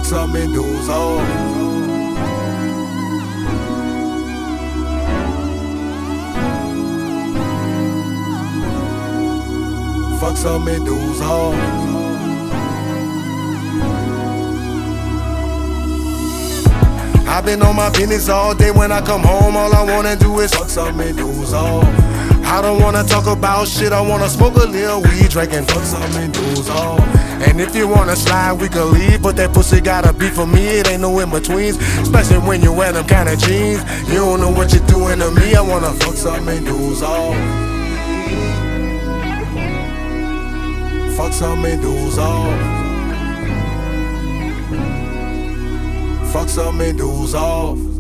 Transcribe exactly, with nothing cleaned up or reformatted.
Fuck some and doze off. Fuck some and doze off. I've been on my business all day. When I come home, all I wanna do is fuck some and doze off. I don't wanna talk about shit, I wanna smoke a little weed, drink and fuck some and doze off. And if you wanna slide, we can leave, but that pussy gotta be for me, it ain't no in-betweens. Especially when you wear them kind of jeans. You don't know what you're doing to me, I wanna fuck some and doze off. Fuck some and doze off. Fuck some and doze off.